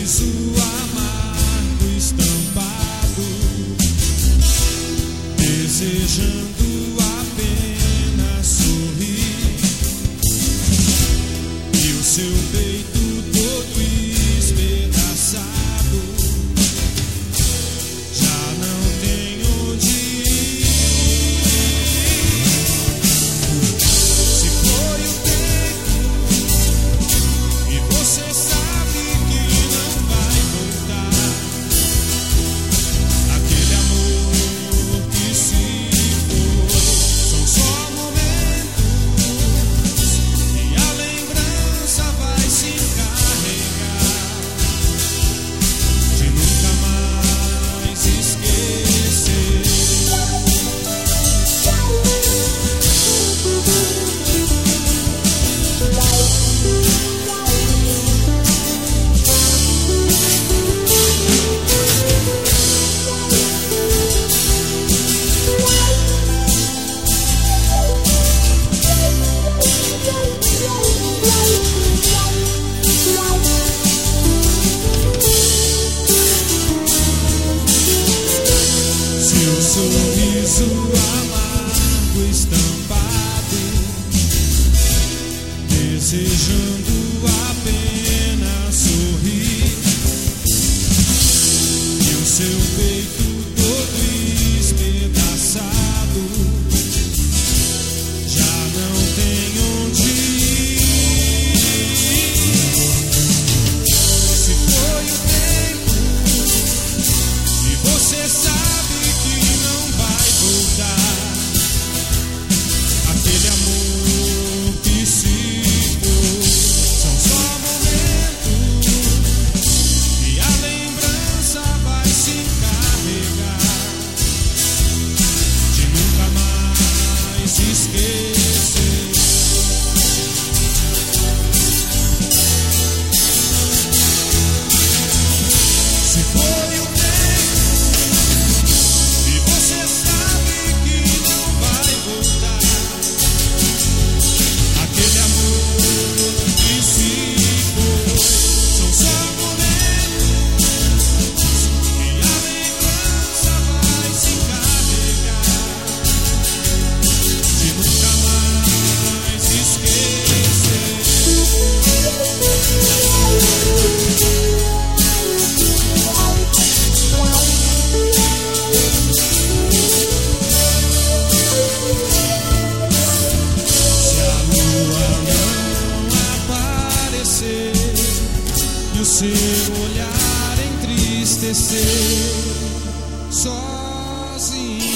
desejando apenas sorrir, e o seu peito todo espedaçado, já não tem onde ir. Se foi o tempo e você sabe que não vai voltar, aquele amor que se foi são só momentos e a lembrança vai se encarregar de nunca mais esquecer. Seu sorriso amargo estampado, desejando apenas sorrir, e o seu peito todo espedaçado, já não tem onde ir. Se foi o tempo e você sabe que não vai voltar, aquele amor que se foi são só momentos e a lembrança vai se encarregar de nunca mais esquecer. Se foi o tempo e você sabe que não vai voltar, aquele amor que se foi são só momentos e a lembrança vai se encarregar de nunca mais esquecer. Se a lua não aparecer e o seu olhar entristecer, sozinho